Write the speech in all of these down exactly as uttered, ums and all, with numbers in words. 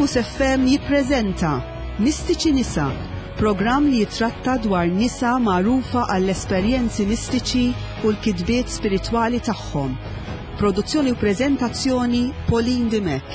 Campus F M jippreżenta Mistiċi Nisa, programm li jitratta dwar nisa magħrufa għall-esperjenzi mistiċi u l-kitbiet spiritwali tagħhom. Produzzjoni u preżentazzjoni Pauline Dimek.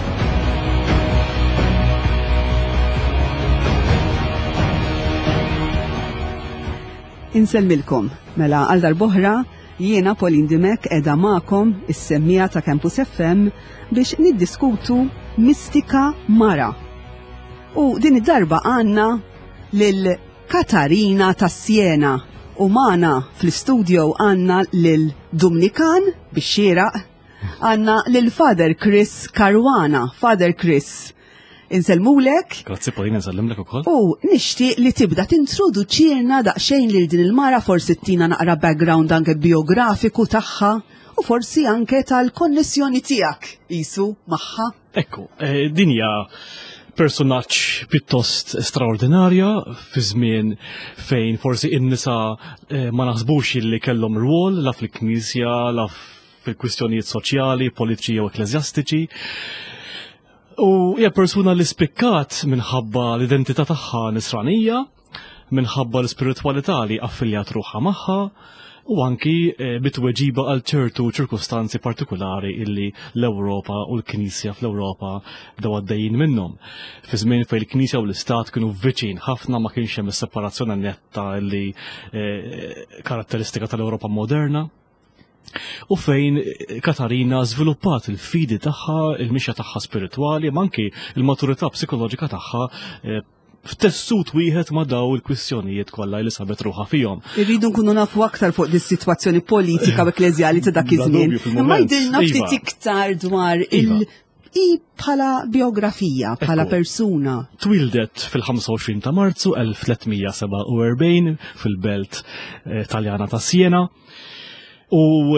Inselmilkom, mela għal darb'oħra jiena Pauline Dimek qiegħda magħkom is-semmija ta' Campus F M biex niddiskutu mistika mara. U din id-darba għandna lil Katarina tas Siena u magħna fl-istudio għandna lil Dominikan bix-xieraq, għandna lil Father Chris Caruana. Father Chris, inselmulek. Grazzi Pauline, nsellimlek ukoll. U nixtieq li tibda tintroduċirna daqsxejn lil din il-mara, forsi tina naqra background anke biografiku tagħha u forsi anke tal-konnessjoni tiegħek isu magħha. Ekku, eh, dinja personaġġ pittost straordinarja fi żmien fejn forsi in-nisa eh, ma naħsbux li kellhom rwol la fil-Knisja, la fil-kwistjonijiet soċjali, politiċi jew ekleżjastiċi. U hija persuna li spikkat minħabba l-identità tagħha nisranija, minħabba l-ispiritwalità li affiljat ruħha magħha, u anki e, bitweġiba għal ċertu ċirkustanzi partikolari illi l-Ewropa u l-Knisja fl-Ewropa bdew għaddejjin minnhom. Fi żmien fejn il-Knisja u l-Istat kienu viċin ħafna, ma kienx hemm is-separazzjoni netta illi e, karatteristika tal-Ewropa moderna. U fejn Katarina żviluppat il-fidi tagħha, il-mixja tagħha spiritwali, ma anki il-maturità psikoloġika tagħha e, f'tessut wieħed ma daw il-kwistjonijiet kollha li sabet ruħha fihom. Irridu nkunu nafu aktar fuq dis-sitwazzjoni politika u ekleżjali ta' dak iż-żmien. Imma jidilna ftit iktar dwar il- i bħala biografija, bħala persuna. Twildet fil-ħamsa u għoxrin ta' Marzu elf tlietmija seba' u erbgħin fil-belt Taljana ta' Siena. U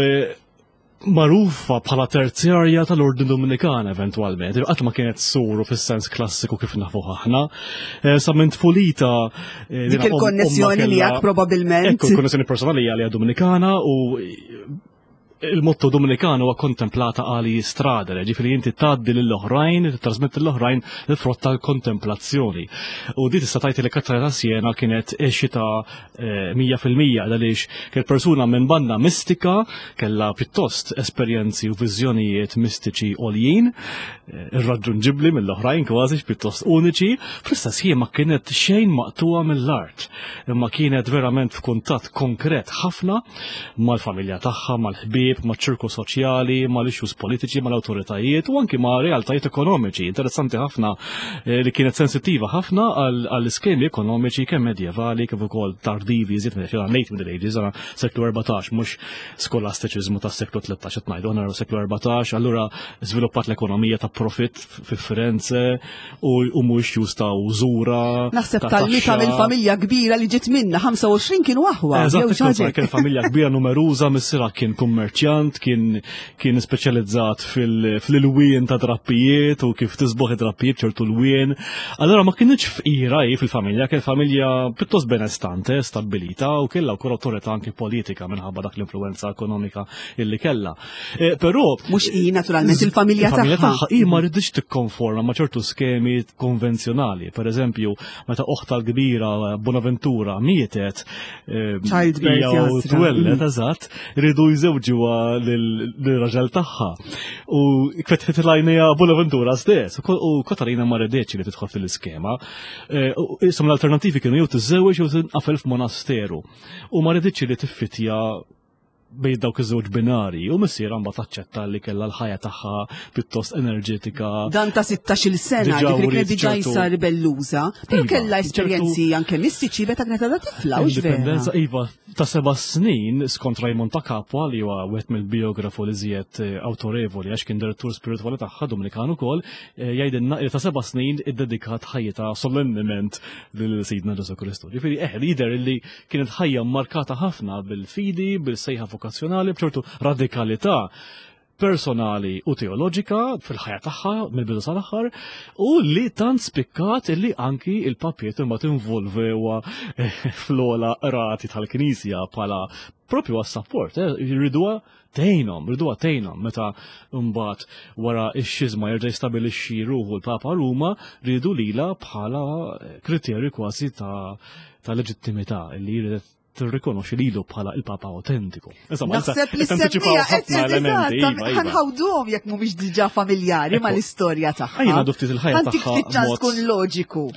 marufa bħala terzjarja tal-Ordin Dominikana eventualment, qatt ma kienet suru fis-sens klassiku kif nafu aħna. Sa minn tfulita dik il-konnessjoni li jak probabbilment. Ekku il-konnessjoni personali li għalija Dominikana u il-motto Dominikano huwa kontemplata għali stradere, ġifieri inti tgħaddi lill-oħrajn, titrasmetti lill-oħrajn il-frott tal-kontemplazzjoni. U di tista' tgħid li Katarina Siena kienet għexita mija fil-mija għaliex kien persuna minn banda mistika, kellha pjuttost esperjenzi u viżjonijiet mistiċi għoljin, irraġunġibbli mill-oħrajn kważi pjuttost uniċi, fl-istess ħin ma kienet xejn maqtuha mill-art, imma kienet verament f'kuntatt konkret ħafna mal-familja tagħha, mal-ħbieb, ma' ċirku soċjali, ma' l-issues politiċi, ma' l-autoritajiet u anki ma' realtajiet ekonomiċi. Interessanti ħafna li kienet sensittiva ħafna għall-iskemi ekonomiċi kemm medjevali kif ukoll tardivi, żied minn late Middle Ages, għana seklu erbatax, mhux skolastiċiżmu tas-seklu tlettax qed ngħidu, għana seklu erbatax, allura żviluppat l-ekonomija ta' profit fi Firenze u mhux just ta' użura. Naħseb tal-mita minn familja kbira li ġiet minna ħamsa u għoxrin kienu aħwa. Eżatt, kien familja kbira numeruża, missira kien kummerċjant, kien kien speċjalizzat fil-ilwien ta' drappijiet u kif tisboħ id-drappijiet ċertu l-wien. Allora ma kienx fqira fil-familja, kien familja pjuttost benestante, stabilita u kellha wkoll awtorità anke politika minħabba dak l-influenza ekonomika illi kellha. Però mhux hi naturalment il-familja tagħha. Hi ma rridx tikkonforma ma' ċertu skemi konvenzjonali. Pereżempju, meta oħta l-kbira Bonaventura mietet jew twellet eżatt, iridu jżewġuha lill-raġel tagħha. U kwetħet il-għajnejha Bonaventura stess. U Katarina ma rridetx li tidħol fil-iskema. Isem l-alternattivi kienu jew tiżżewweġ jew tinqafel f'monasteru. U ma rridetx li tiffitja bejn dawk iż-żewġ binari u missiera mbagħad taċċetta li kellha l-ħajja tagħha pjuttost enerġetika. Dan ta' sittax-il sena dik kienet diġà issa ribelluża, però kellha esperjenzi anke mistiċi meta kienet għadha tifla u x'vera. Iva, ta' seba' snin skont Raymond ta' Capua li huwa wieħed mill-biografu li żjed awtorevoli għax kien direttur spiritwali tagħha Dominikan ukoll, jgħidilna li ta' seba' snin iddedikat ħajjita solenniment lil Sidna Ġesu Kristu. Ġifieri eħ jidher li kienet ħajja mmarkata ħafna bil-fidi, bil-sejħa vokazzjonali, b'ċertu radikalità. personali u teoloġika fil-ħajja tagħha mill-bidu sal-aħħar u li tant spikkat illi anki il-papiet imbagħad involvewa fl-ola rati tal-Knisja bħala propju għas-support, jriduha tgħinhom, jriduha tgħinhom meta mbagħad wara x-xizma jerġa' jistabilixxi ruħu l-Papa Ruma rridu lilha bħala kriterju kważi ta' ta' leġittimità li jrid tirrikonoxxi lilu bħala il-Papa autentiku. Naħseb li s-semmija ħanħawduhom jekk mhumiex diġà familjari mal-istorja tagħha. Ejja ngħidu ftit il-ħajja tagħha. Ħantik ftit ċans tkun loġiku.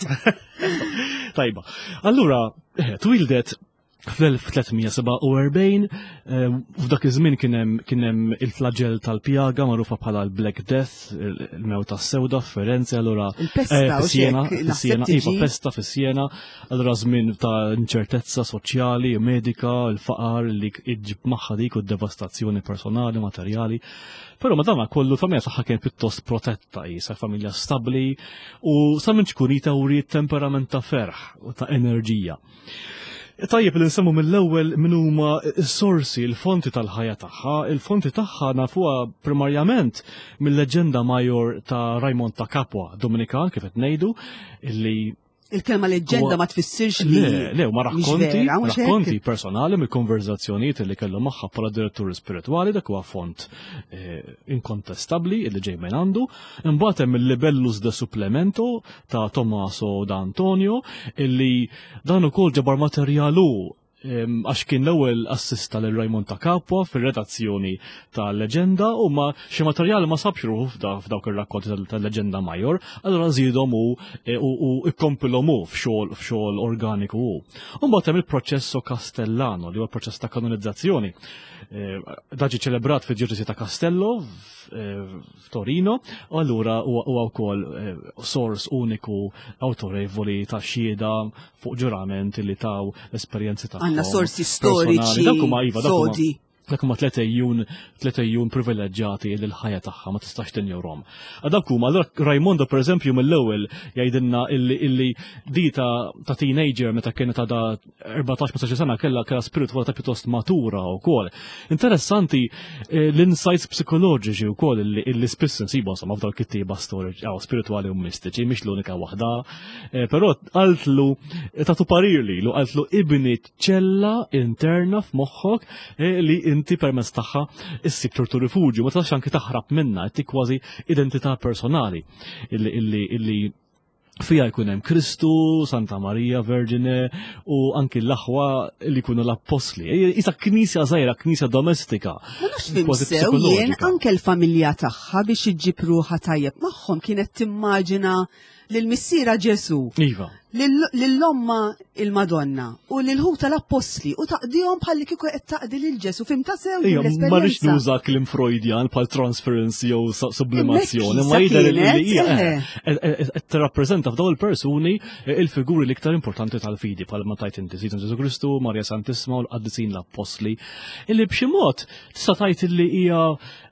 Eżatt. Tajba. Allura twildet fl-elf tlietmija seba' u erbgħin, f'dak iż-żmien kien hemm il-flagell tal-pjaga magħrufa bħala l-Black Death, il-mewt tas-sewda f'Firenze, allura fis-Siena, iva pesta fis-Siena, allura żmien ta' inċertezza soċjali, medika, il-faqar li jġib magħha dik u d-devastazzjoni personali, materjali. Però madama kollu l-familja tagħha kien pjuttost protetta, jisa familja stabbli u sa minn ċkunita wriet temperament ta' ferħ u ta' enerġija. Tajjeb li nsemmu mill-ewwel min huma s-sorsi, l-fonti tal-ħajja tagħha, il-fonti tagħha nafuha primarjament mill-leġenda major ta' Raymond ta' Capua, Dominikan kif qed ngħidu, illi il-kelma leġenda ma tfissirx li le, le, ma rakkonti, rakkonti personali mill-konverzazzjonijiet li kellu magħha bħala direttur spiritwali dak huwa font inkontestabbli li ġej minn għandu, imbagħad hemm il-libellus de supplemento ta' Tommaso da Antonio illi dan ukoll ġabar materjalu għax kien l-ewwel assista lil Raymond ta' Capua fir-redazzjoni tal-leġenda u ma xi materjali ma sabx ruħu f'dawk ir-rakkonti tal-leġenda major, allura żiedhom u ikkompilhom hu f'xogħol f'xogħol organiku hu. U mbagħad hemm il-proċesso Castellano li huwa proċess ta' kanonizzazzjoni. Daġi ċelebrat fil-ġirġisi ta' Castello f'Torino, u allura huwa wkoll sors uniku awtorevoli ta' xhieda fuq ġurament li taw l-esperjenzi ta' għandna sorsi storiċi sodi. Dak huma tliet ejjun tliet ejjun privileġġjati li l-ħajja tagħha ma tistax tinjorhom. Dak huma allura Raimondo pereżempju mill-ewwel jgħidilna illi illi di ta' ta' teenager meta kienet għadha erbatax ma sena kellha kellha spiritwali ta' pjuttost matura wkoll. Interessanti l-insights psikoloġiċi wkoll illi illi spiss insibu insomma f'dal kittieba storiċi aw spiritwali u mistiċi mhix l-unika waħda. Però qaltlu tagħtu parir lilu qaltlu ibni ċella interna f'moħħok li inti permezz tagħha issib ċertu rifuġju, ma tistax anke taħrab minnha, inti kważi identità personali illi illi illi fija jkun hemm Kristu, Santa Marija Vergine u anki l-aħwa li jkunu l-apostli. Isa knisja żgħira, knisja domestika. Ma nafx fimsew jien anke l-familja tagħha biex iġġib ruħha tajjeb magħhom kienet timmaġina lill-missiera Ġesu. Iva. Lill-omma il-Madonna u lill-ħuta l-apostli u taqdihom bħalli kieku qed taqdi lil Ġesu fim ta' sew l-esperjenza. Ma rridx nuża kliem Freudjan bħal transference jew sublimazzjoni, ma jidher li hija qed tirrappreżenta f'dawn il-persuni il-figuri l-iktar importanti tal-fidi bħal ma tajt inti Sidna Ġesu Kristu, Marja Santissima u l-qaddisin l-apostli. Illi b'xi mod tista' tgħid illi hija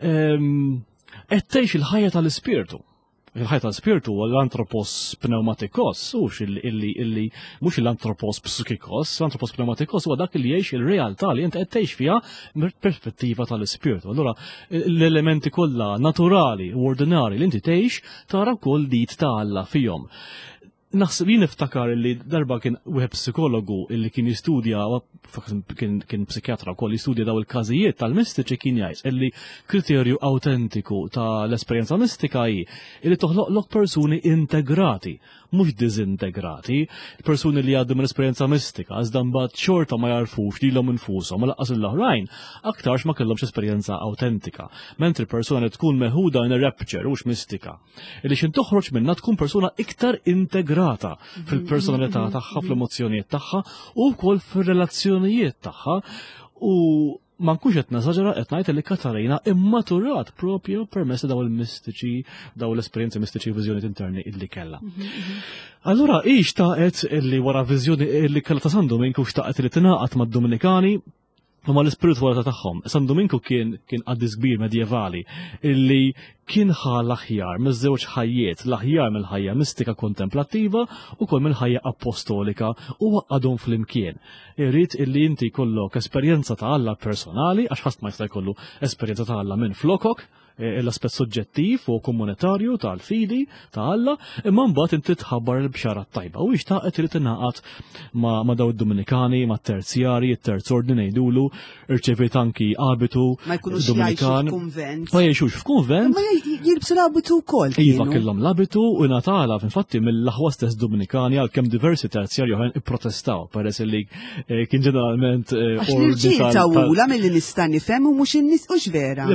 qed tgħix il-ħajja tal-ispirtu. Il-ħajja tal-spirtu l-antropos pneumatikos, ux illi illi mhux l-antropos psikikos, l-antropos pneumatikos huwa dak li jgħix il-realtà li inti qed tgħix fiha mill-perspettiva tal-ispirtu. Allura l-elementi kollha naturali u ordinari li inti tgħix tara wkoll li tagħalla fihom. Naħseb jien niftakar li darba kien wieħed psikologu illi kien jistudja kien psikjatra wkoll jistudja daw il-każijiet tal-mistiċi kien jgħid illi kriterju awtentiku tal-esperjenza mistika hi li toħloqlok persuni integrati, mhux diżintegrati, persuni li għaddu mill-esperjenza mistika, iżda mbagħad xorta ma jarfux lilhom infushom ma laqqas l-oħrajn aktarx ma kellhomx esperjenza awtentika. Mentri persuna li tkun meħuda in rapture hux mistika. Illi xin toħroġ minnha tkun persuna iktar integrata fil-personalità tagħha, fl-emozzjonijiet tagħha u wkoll fir-relazzjonijiet tagħha u ma nkunx qed nażaġera qed ngħid li Katarina immaturat propju permezz daw il-mistiċi, daw l-esperjenzi mistiċi u viżjonijiet interni illi kellha. Allura hi xtaqet illi wara viżjoni illi kellha ta' San Domenico xtaqet li tingħaqad mad-Dominikani ma l-ispiritualità tagħhom. San Dominku kien kien qaddis kbir medjevali illi kien ħa l-aħjar miż-żewġ ħajjiet, l-aħjar mill-ħajja mistika kontemplattiva u kol mill-ħajja apostolika u għadhom fl-imkien. Irrid illi inti jkollok esperjenza ta' Alla personali, għax ħadd ma jista' jkollu esperjenza ta' Alla minn flokok, l-aspett soġġettiv u komunitarju tal-fidi ta' Alla, imma mbagħad inti tħabbar il-bxara tajba u jixtaqet irid ingħaqad ma' daw id-Dominikani, ma' terzjari, it-terz ordni ngħidulu, irċevejt anki abitu Dominikan. Ma jgħixux f'kunvent. Ma jilbsu l-abitu wkoll. Iva kellhom l-abitu u ngħatala infatti mill-aħwa stess Dominikani għalkemm diversi terzjari oħrajn ipprotestaw peress li kien ġeneralment ordni tawula milli nista' nifhem u mhux in-nies hux vera.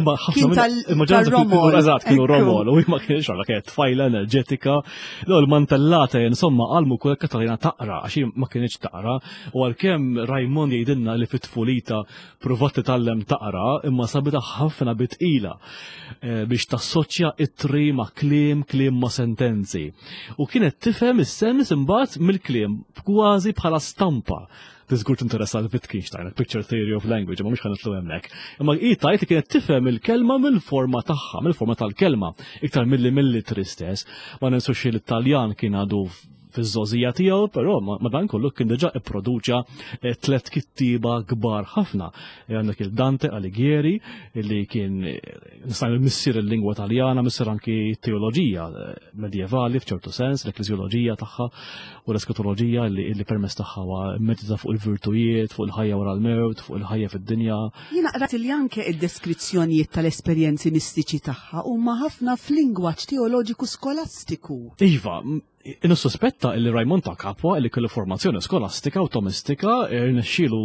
Eżatt, kienu Romol, u ma kienx għalla kienet tfajla enerġetika, l-mantellata insomma għalmu kull Katarina taqra, għaxi ma kienx taqra, u għalkemm Raimond jgħidilna li fit-tfulita provat titgħallem taqra, imma sabita ħafna bitqila biex tassoċja it-tri ma' kliem, kliem ma' sentenzi. U kienet tifhem is-sens imbagħad mill-kliem kważi bħala stampa. Tiżgur tinteressa l-Wittgenstein, Picture Theory of Language, ma mhux ħanitlu hemmhekk. Imma hi tajt li kienet tifhem il-kelma mill-forma tagħha, mill-forma tal-kelma, iktar milli mill-litri stess. Ma ninsux l-Italjan kien għadu fiż-żożija tiegħu, però madan kollu kien diġà ipproduċa tliet kittiba kbar ħafna. Għandek il-Dante Alighieri, li kien nista' missier il-lingwa Taljana, missier anki teoloġija medjevali f'ċertu sens, l-ekleżjoloġija tagħha u l-eskatoloġija li permess tagħha huwa medita fuq il-virtujiet, fuq il-ħajja wara l-mewt, fuq il-ħajja fid-dinja. Jiena qrat li anke id-deskrizzjonijiet tal-esperjenzi mistiċi tagħha huma ħafna f'lingwaġġ teoloġiku skolastiku. Iva, Inussospetta li Raimond ta' Capua li kellu formazzjoni skolastika u tomistika irnexxielu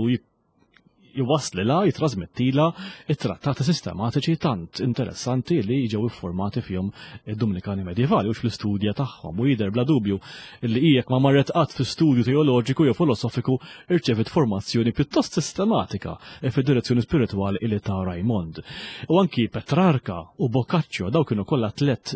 jwaslilha jitrasmettila it-trattati sistematiċi tant interessanti li ġew iffurmati fihom id-Dominikani medjevali u fl-istudja tagħhom u jidher bla dubju li jekk ma marret qatt fi studju teoloġiku jew filosofiku irċevit formazzjoni pjuttost sistematika fid-direzzjoni spiritwali li ta' Raimond. U anki Petrarca u Boccaccio daw kienu kollha tliet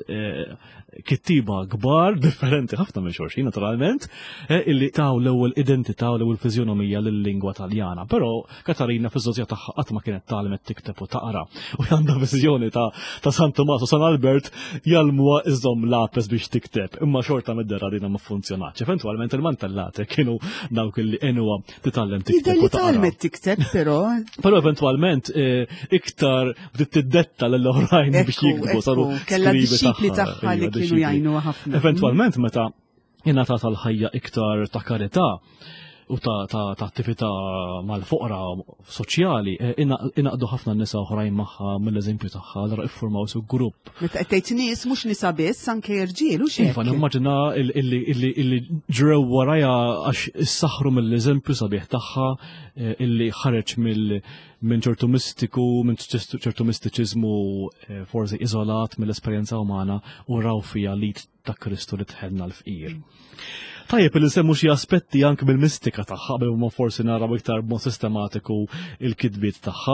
kittiba kbar differenti ħafna minn xorxin naturalment illi taw l-ewwel identità u l-ewwel fiżjonomija lill-lingwa Taljana, però Katarina fiż-żożja tagħha qatt ma kienet tgħalmet tikteb u taqra u għandha viżjoni ta' ta' San Tomas u San Albert jalmuha iżomm lapes biex tikteb, imma xorta mid-derra dina ma funzjonatx. Eventwalment il-mantellati kienu dawk illi għenuha titgħallem tikteb u taqra. Titgħallem tikteb però. Però eventwalment iktar bdiet tiddetta lill-oħrajn biex jiktbu saru skrivi tagħha li kienu jgħinu ħafna. Eventwalment meta ingħatat l-ħajja iktar ta' karità u ta' attività mal-foqra soċjali, inaqdu ħafna nisa oħrajn magħha mill-eżempju tagħha li iffurmaw su grupp. Meta qed nies mhux nisa biss anke irġiel u xejn. Iva nimmaġina illi ġrew warajha għax issaħħru mill-eżempju sabiħ tagħha illi ħareġ minn ċertu mistiku, minn ċertu mistiċiżmu forsi iżolat mill-esperjenza umana u raw fija lid ta' Kristu li tħellna l-fqir. Tajjeb li semmu xi aspetti anke bil-mistika tagħha bil ma forsi naraw iktar b'mod sistematiku il-kitbiet tagħha.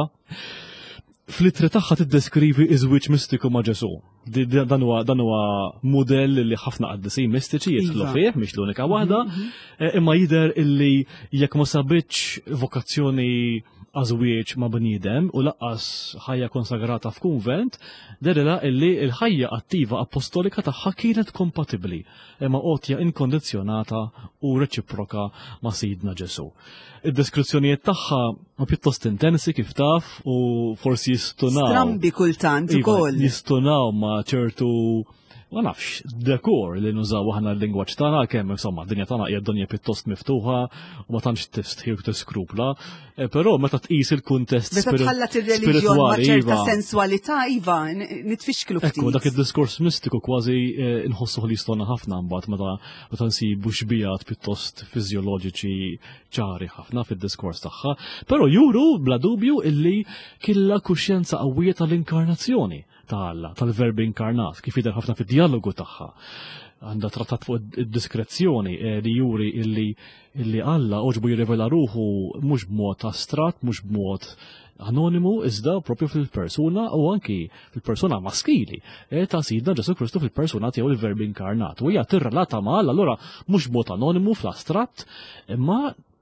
Fl-ittra tagħha tiddeskrivi iż-żwieġ mistiku ma' Ġesu. Dan huwa dan huwa mudell li ħafna qaddisin mistiċi jidħlu fih mhix l-unika waħda, imma jidher illi jekk ma sabitx vokazzjoni għażwieġ ma' bniedem u laqqas ħajja konsagrata f'kunvent, derela illi l-ħajja attiva apostolika tagħha kienet kompatibbli imma qotja inkondizzjonata u reċiproka ma' Sidna Ġesu. Id-deskrizzjonijiet tagħha ma pjuttost intensi kif taf u forsi jistunaw. Strambi kultant ukoll. Jistunaw ma' ċertu ma nafx, dekor li nużaw aħna l-lingwaġġ tagħna kemm insomma d-dinja tagħna hija d-dinja pjuttost miftuħa u ma tantx tistħir tiskrupla, però meta tqis il-kuntest spirituali. Meta tħallat ir-reliġjon ma' ċerta sensualità iva nitfixklu ftit. Ekku dak id-diskors mistiku kważi inħossuh li jistonna ħafna mbagħad meta meta nsibu xbijat pjuttost fiżjoloġiċi ċari ħafna fid-diskors tagħha, però juru bla dubju illi killa kuxjenza qawwija tal-inkarnazzjoni ta' Alla, tal-verbi inkarnat, kif jidher ħafna fid-dialogu tagħha. Għandha trattat fuq id-diskrezzjoni li juri illi illi Alla oġbu jirrivela ruħu mhux b'mod astrat, mhux b'mod anonimu, iżda propju fil-persuna u anki fil-persuna maskili ta' Sidna Ġesu Kristu fil-persuna tiegħu il-verbi inkarnat. U hija tirrelata ma' Alla allura mhux b'mod anonimu fl-astratt, imma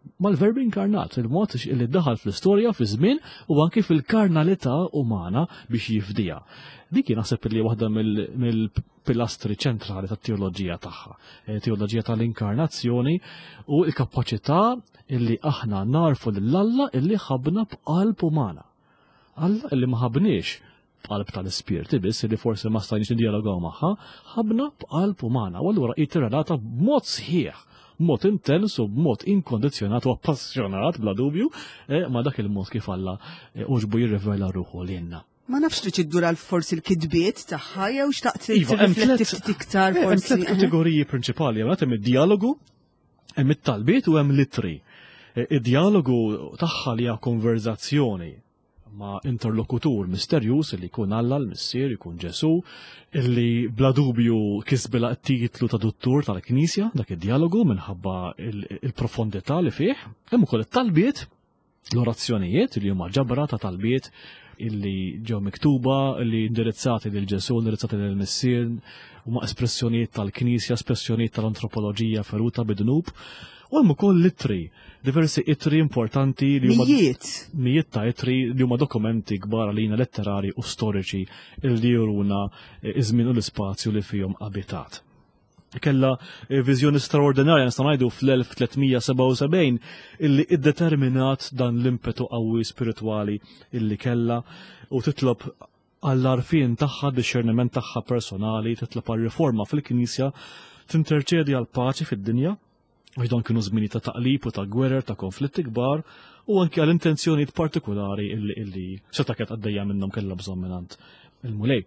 mal-verb inkarnat, il-mod li daħal fl-istorja fi żmien u anki fil-karnalità umana biex jifdija. Dik naħseb li waħda mill-pilastri ċentrali tat-teoloġija tagħha, teoloġija tal-inkarnazzjoni u l-kapaċità illi aħna narfu lill-Alla illi ħabna b'qalb umana. Alla illi ma ħabniex b'qalb tal-ispirti biss li forsi ma stajniex niddialogaw magħha, ħabna b'qalb umana u allura jitirrelata b'mod sħiħ, b'mod intens u b'mod inkondizjonat u appassjonat bla dubju ma dak il-mod kif Alla uġbu jirrivela ruħu lilna. Ma nafx li ċiddura forsi l-kidbiet tagħha jew xtaqt tirrifletti ftit iktar forsi. Hemm tliet kategoriji prinċipali, hemm id-dialogu, hemm it-talbiet u hemm l-ittri. Id-dialogu tagħha li hija konverzazzjoni ma' interlokutur misterjus li jkun Alla l-Missier, jkun Ġesu, illi bla dubju kisbila t-titlu ta' dottur tal-Knisja, dak id-dialogu minħabba il-profondità li fih. Hemm ukoll it-talbiet, l-orazzjonijiet li huma ġabra ta' talbiet illi ġew miktuba, illi indirizzati lil Ġesu, indirizzati lil Missier, huma espressjonijiet tal-Knisja, espressjonijiet tal-antropoloġija feruta bidnub. U hemm ukoll l-ittri, diversi ittri importanti li huma mijiet. Mijiet ta' ittri li huma dokumenti kbar għalina letterari u storiċi li juruna iż-żmien u l-ispazju li fihom abitat. Kella viżjoni straordinarja nista' ngħidu fl-elf tlietmija seba' u sebgħin illi iddeterminat dan l-impetu qawwi spiritwali illi kella u titlob għall-arfien tagħha, discerniment tagħha personali, titlob għal-riforma fil-Knisja, tinterċedi għal-paċi fid-dinja. Għax dan kienu żmini ta' taqlib u ta' gwerer, ta' konflitti kbar, u anke għal intenzjonijiet partikolari illi illi seta' kienet għaddejja minnhom kellha bżonn mingħand il-mulej.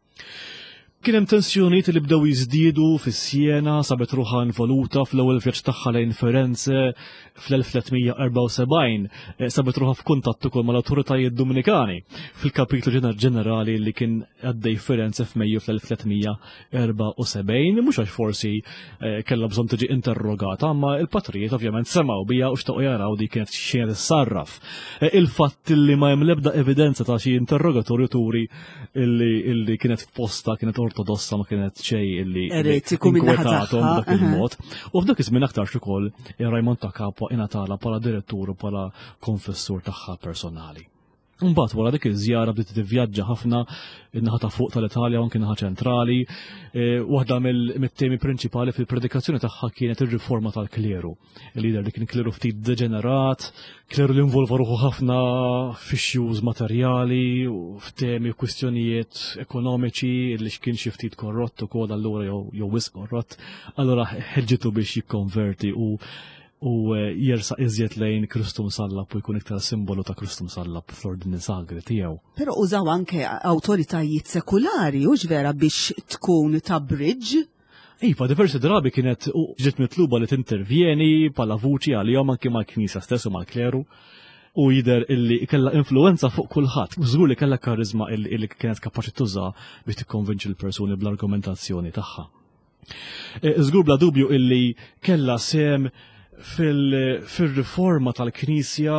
Kien hemm tensjonijiet li bdew jiżdiedu fis-Siena, sabet ruħha involuta fl-ewwel vjaġġ tagħha lejn Firenze fl-elf tlietmija erba' u sebgħin, sabet ruħha f'kuntatt ukoll mal-awtoritajiet Dominikani fil-kapitlu ġenerali li kien għaddej Firenze f'Mejju fl-elf tlietmija erba' u sebgħin, mhux għax forsi kellha bżonn tiġi interrogata, amma il-patrijiet ovvjament semgħu biha u xtaqgħu jaraw di kienet xejn issarraf. Il-fatt li ma hemm l-ebda evidenza ta' xi interrogatorju turi illi kienet f'posta kienet ortodossa ma kienet xej illi inkwetatom dak il-mod. U f'dak iż-żmien aktar ukoll ir-Rajmond ta' Capua ingħatala bħala direttur u bħala konfessur tagħha personali. Mbagħad wara dik iż-żjara bdiet tivvjaġġa ħafna in-naħa ta' fuq tal-Italja u anke naħa ċentrali. Waħda mit-temi prinċipali fil-predikazzjoni tagħha kienet ir-riforma tal-kleru. Il-lider li kien kleru ftit deġenerat, kleru li involva ruħu ħafna f'issues materjali u f'temi u kwistjonijiet ekonomiċi li kien xi ftit korrott ukoll allura jew wisq korrott. Allura ħeġġitu biex jikkonverti u u jersaq iżjed lejn Kristu msallab u jkun iktar simbolu ta' Kristu msallab fl-ordini sagri tiegħu. Però użaw anke awtoritajiet sekulari u ġvera biex tkun ta' bridge. Iva, diversi drabi kienet ġiet mitluba li tintervjeni bħala vuċi għalihom anke mal-Knisja stess u mal-kleru u jidher illi kellha influenza fuq kulħadd. Żgur li kellha karizma illi kienet kapaċi tuża biex tikkonvinċi l-persuni bl-argumentazzjoni tagħha. Żgur bla dubju illi kellha sem fil-riforma tal-Knisja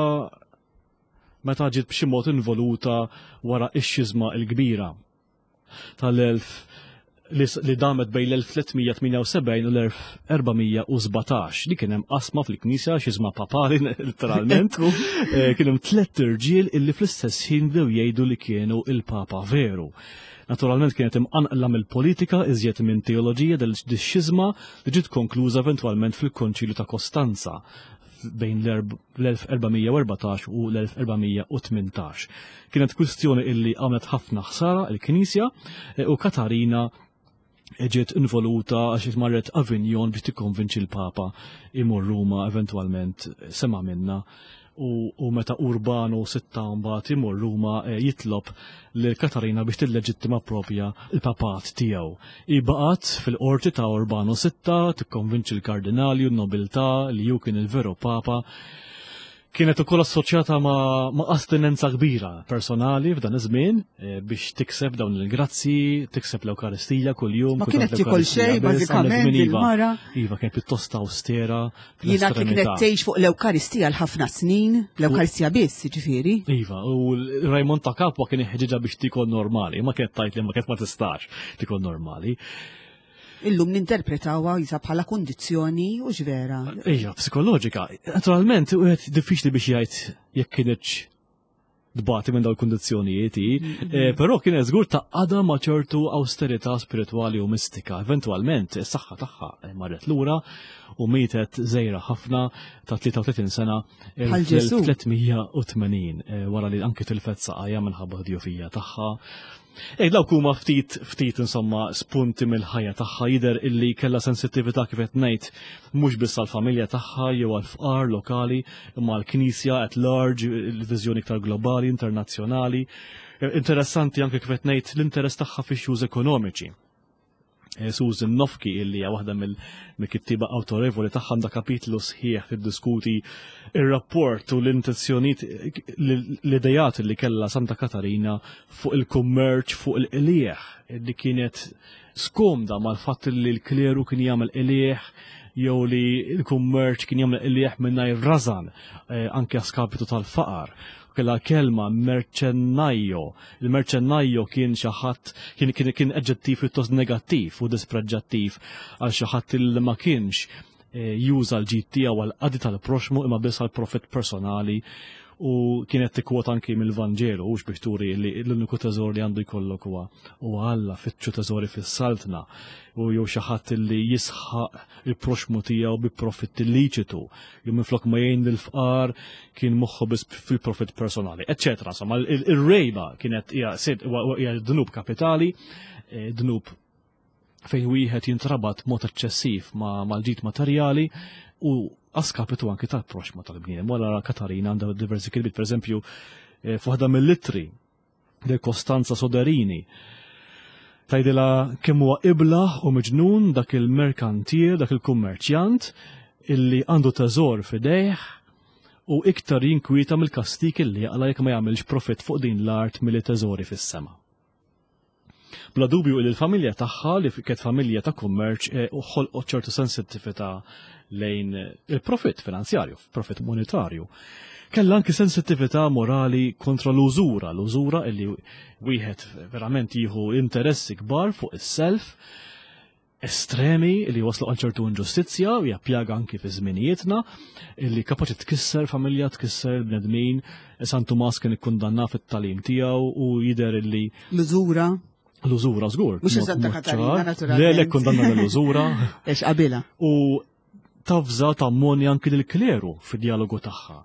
meta ġiet b'xi mod involuta wara x-xizma l-kbira tal-elf li damet bejn l-elf tlietmija tminja u sebgħin u l-elf erba'mija u sbatax. Li kien hemm qasma fil-Knisja xizma papali literalment. Kien hemm tliet irġiel illi fl-istess ħin bdew jgħidu li kienu il-Papa veru. Naturalment kienet imqanqla mill-politika iżjed minn teoloġija del-xizma li ġiet konkluża eventwalment fil-Konċilju ta' Kostanza bejn l-elf erba'mija u erbatax u l-elf erba'mija u tmintax. Kienet kwistjoni illi għamlet ħafna ħsara l-Knisja u Katarina ġiet involuta għax marret Avignon biex tikkonvinċi l-Papa imur Ruma eventwalment sema' minna. U meta Urbano sitta mbagħad imur Ruma jitlob lil Katarina biex tilleġittima proprja l-papat tiegħu. Ibaqgħet fil-qorti ta' Urbano sitta tikkonvinċi l-kardinali u n-nobiltà li ju kien il-veru papa. Kienet ukoll assoċjata ma' astinenza kbira personali f'dan iż-żmien biex tikseb dawn il-grazzi, tikseb l-Ewkaristija kuljum. Ma kienet tikol xejn bażikament il-mara. Iva kienet pjuttost awstera. Jiena kienet tgħix fuq l-Ewkaristija l-ħafna snin, l-Ewkaristija biss jiġifieri. Iva, u Rajmond ta' Capua kien iħġiġha biex tikol normali, ma kienet tajt li ma kienet ma tistax tikol normali. Illum ninterpretawha jisa bħala kondizzjoni u ġvera. Ejja, psikoloġika. Naturalment, u għed diffiċli biex jgħid jekk kienieċ dbati minn daw il-kondizzjonijiet, però kien żgur ta' għada ma' ċertu austerità spirituali u mistika. Eventualment, is-saħħa tagħha marret lura u mietet żejra ħafna ta' tlieta u tletin sena tlietmija u tmenin wara li anke tilfet saqajja minħabba ħdjufija tagħha. Ej, dawk huma ftit ftit insomma spunti mill-ħajja tagħha jidher illi kellha sensittività kif qed ngħid mhux biss għall-familja tagħha jew għall-fqar lokali imma l-Knisja at large, il-viżjoni iktar globali, internazzjonali. Interessanti anke kif qed ngħid l-interess tagħha fix-xjuż ekonomiċi. Susan Nofki illi hija waħda mill-kittiba awtorevoli tagħha għandha kapitlu sħiħ tiddiskuti ir-rapport u l-intenzjonijiet l-idejat li kellha Santa Katarina fuq il-kummerċ fuq il-qlieħ li kienet skomda mal-fatt li l-kleru kien jagħmel qlieħ jew li l-kummerċ kien jagħmel qlieħ mingħajr rażan anke skapitu tal-faqar. Kella kelma merċennajjo. Il-merċennajjo kien xaħat, kien kien kien aġġettiv pjuttost negattiv u dispreġġattiv għal xaħat li ma kienx juża l-ġid tiegħu għal qadi tal-proxmu imma biss għal profit personali u kienet tikkwota anki mill-Vanġelu u biex turi li l-uniku teżor li għandu jkollok huwa u Alla fitxu teżori fis-saltna u jew xi ħadd li jisħaq il-proxmu tiegħu bi profitt illiċitu jew minflok ma jgħin lill-fqar kien moħħu biss fil-profit personali, eċċetera. Insomma, ir-rejba kienet hija dnub kapitali, dnub fejn wieħed jintrabat mod eċċessiv mal-ġid materjali u għaskapitu anki tal-proxma tal-bniedem. Wara Katarina għandha diversi kilbiet, per eżempju, fuħda mill-littri del Kostanza Soderini. Tajdila kemm huwa iblaħ u miġnun dak il-merkantier, dak il-kummerċjant illi għandu teżor fidejh u iktar jinkwita mill-kastik illi jaqla jekk ma jagħmilx profitt fuq din l-art milli teżori fis-sema. Bla dubju li l-familja tagħha li kienet familja ta' kummerċ u ħolqot ċertu sensittività lejn il-profit finanzjarju, profit monetarju. Kella anki sensittività morali kontra l-użura, l-użura illi wieħed verament jieħu interessi kbar fuq is-self, estremi illi waslu għal ċertu inġustizzja u jappjaga anki fi żminijietna illi kapaċi tkisser familja, tkisser bnedmin. San Tomas kien ikkundanna fit-talim tiegħu u jidher illi l-użura l-użura żgur. Mhux Santa Katarina naturalment. Le, le kundanna l-użura. Ex qabilha. U tafża tammoni anki lill-kleru fid-dialogu tagħha.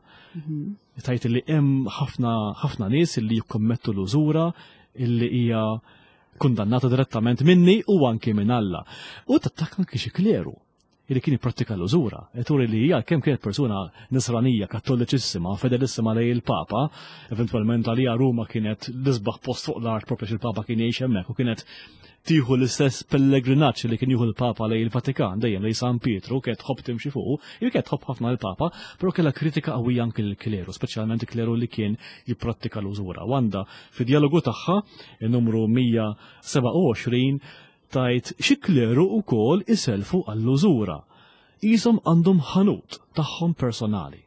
Tajt li hemm ħafna ħafna nies illi jikkommettu l-użura illi hija kundannata direttament minni u anki minn Alla. U tattak anki xi kleru illi kien jipprattika l-użura. Eturi li hija kemm kienet persuna nisranija, kattoliċissima, fedelissima lej il-Papa, eventwalment għalija Ruma kienet l-isbaħ post fuq l-art propri il-Papa kien jgħix hemmhekk u kienet tieħu l-istess pellegrinaġġ li kien jieħu l-Papa lej il-Vatikan dejjem lej San Pietru, kienet tħobb timxi fuq, jew kienet tħobb ħafna l-Papa, però kellha kritika qawwija anke l-kleru, speċjalment il-kleru li kien jipprattika l-użura. Wanda fid-dialogu tagħha in-numru mija seba' u għoxrin tajt xi kleru wkoll iselfu għall-użura. Qishom għandhom ħanut tagħhom personali.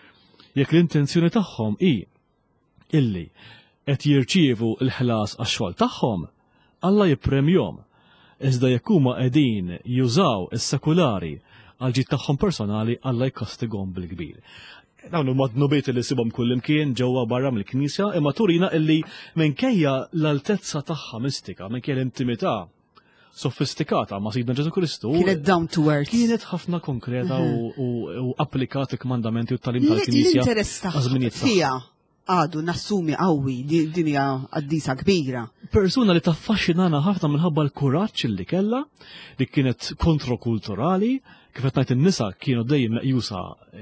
Jekk l-intenzjoni tagħhom hi illi qed jirċievu l-ħlas għax-xogħol tagħhom, Alla jippremjhom. Iżda jekk huma qegħdin jużaw is-sekulari għal ġid tagħhom personali, Alla jkastighom bil-kbir. Dawn huma dnubiet li sibhom kullimkien ġewwa barra mill-Knisja, imma turina illi minkejja l-altezza tagħha mistika, minkejja l-intimità sofistikata ma' Sidna Ġesu Kristu. Kienet down to earth. Kienet ħafna konkreta u applikat il-mandamenti u tal-im tal-Knisja. L-interess tagħha fija għadu nassumi qawwi dinja qaddisa kbira. Persuna li taffaxxinana ħafna minħabba l-kuraġġ li kellha, li kienet kontrokulturali, kif qed ngħid in-nisa kienu dejjem meqjusa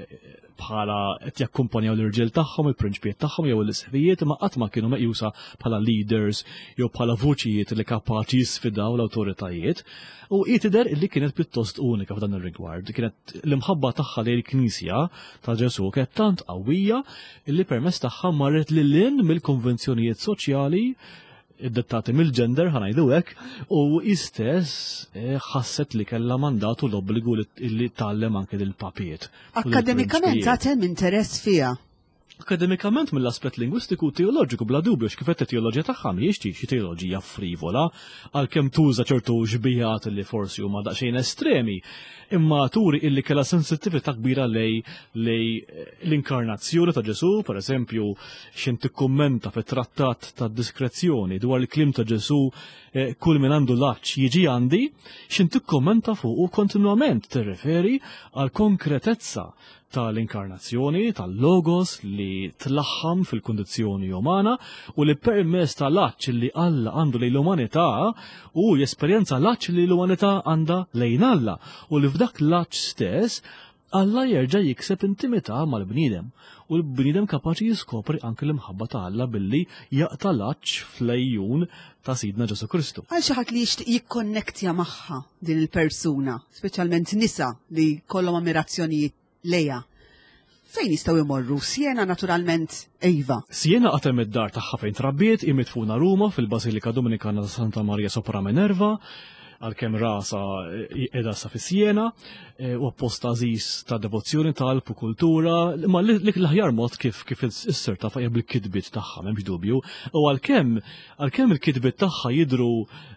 bħala qed jakkumpanjaw l-irġiel tagħhom, il-prinċpijiet tagħhom jew l-isħbijiet, imma qatt ma kienu meqjusa bħala leaders jew bħala vuċijiet li kapaċi jisfidaw l-awtoritajiet. U jitider illi kienet pjuttost unika f'dan ir-rigward. Kienet l-imħabba tagħha lejn il-Knisja ta' Ġesu kienet tant qawwija illi permezz tagħha marret lil mill-konvenzjonijiet soċjali id-dettati mill-gender ħanajdu hekk u istess ħasset li kellha mandatu l-obbligu li tallem anke lill-papijiet. Akademikament għatem interess fiha. Akademikament mill-aspett lingwistiku teoloġiku bla dubju x'kifet it-teoloġija tagħha mhijiex xi teoloġija frivola għalkemm tuża ċertu xbijat li forsi huma daqsxejn estremi, imma turi illi kellha sensittività kbira lej lej l-inkarnazzjoni ta' Ġesu, pereżempju x'in tikkummenta fit-trattat ta' diskrezzjoni dwar il-kliem ta' Ġesu kull min għandu laċċ jiġi għandi, x'in tikkummenta fuq u kontinwament tirreferi għal konkretezza tal-inkarnazzjoni, tal-logos li tlaħħam fil-kondizzjoni umana u li permess tal-laċċ li Alla għandu lejn l-umanità u jesperjenza laċċ li l-umanità għandha lejn Alla u li f'dak laċċ stess Alla jerġa' jikseb intimità mal-bniedem u l-bniedem kapaċi jiskopri anke l-imħabba ta' Alla billi jaqta' laċċ fl-ejjun ta' Sidna Ġesu Kristu. Għal xi ħadd li jixtieq jikkonnettja magħha din il-persuna, speċjalment nisa li kollhom ammirazzjonijiet leja. Fejn jistgħu jmorru? Siena naturalment Ejva. Siena għatem id-dar tagħha fejn trabbiet imitfuna Ruma fil-Basilika Dominikana ta' Santa Maria sopra Minerva, għalkemm rasa qiegħda sa fi Siena, u apposta żis ta' devozzjoni talb u kultura, ma l-aħjar mod kif kif issir ta' fajja bil-kidbiet tagħha m'hemmx dubju, u għalkemm għalkemm il-kidbiet tagħha jidhru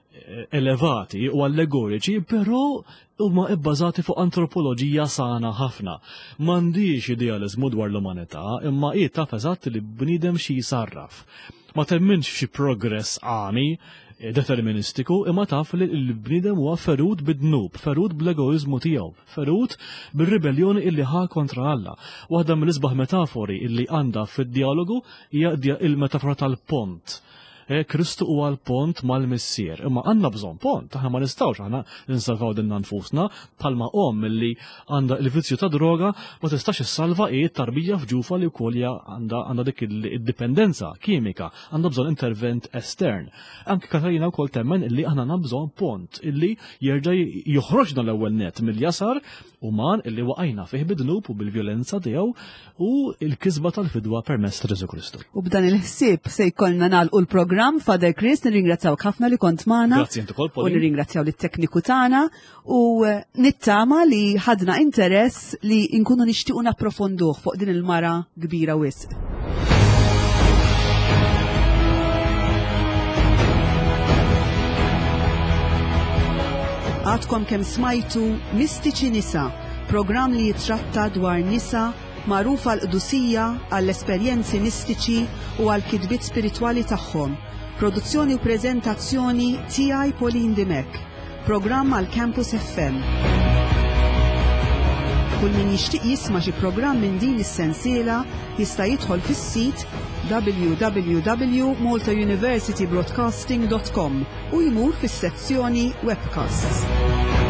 elevati u allegoriċi, però huma bbażati fuq antropoloġija sana ħafna. M'għandix idealiżmu dwar l-umanità, imma hi taf eżatt li bniedem xi jsarraf. Ma temminx f'xi progress għami deterministiku, imma taf li l-bniedem huwa ferud bid-dnub, ferud bl-egoizmu tiegħu, ferud bir-ribellioni illi ħa kontra Alla. Waħda mill-isbaħ metafori illi għandha fid-dialogu hija il-metafora tal-pont. Kristu huwa l-pont mal-missier. Imma għandna bżonn pont, aħna ma nistgħux aħna ninsalvaw dinna nfusna bħalma om milli għandha l-vizzju ta' droga ma tistax issalva hi tarbija f'ġufa li wkoll għandha għandha dik id-dipendenza kimika, għandha bżonn intervent estern. Anke Katarina wkoll temmen illi aħna għandna bżonn pont illi jerġa' joħroġna l-ewwel net mill-jasar uman illi waqajna fih bid-dnub u bil-vjolenza tiegħu u l-kisba tal-fidwa permezz ta' Ġesu Kristu. U b'dan il-ħsieb se jkollna nagħlqu l-programm Father Chris, nirringrazzjawk ħafna li kont magħna. Grazzi inti wkoll, U nirringrazzjaw lit-tekniku tagħna u nittama li ħadna interess li nkunu nixtiequ napprofonduh fuq din il-mara kbira wisq. Għadkom kemm smajtu Mistiċi Nisa, programm li jitratta dwar nisa magħrufa l-qdusija għall-esperjenzi mistiċi u għall-kidbiet spiritwali tagħhom. Produzzjoni u preżentazzjoni tiegħi Pauline Dimek. Programm għal Campus F M. Kull min jixtieq jisma' xi programm minn din is-sensiela jista' jidħol fis-sit w w w dot malta university broadcasting dot com u jmur fis-sezzjoni Webcasts.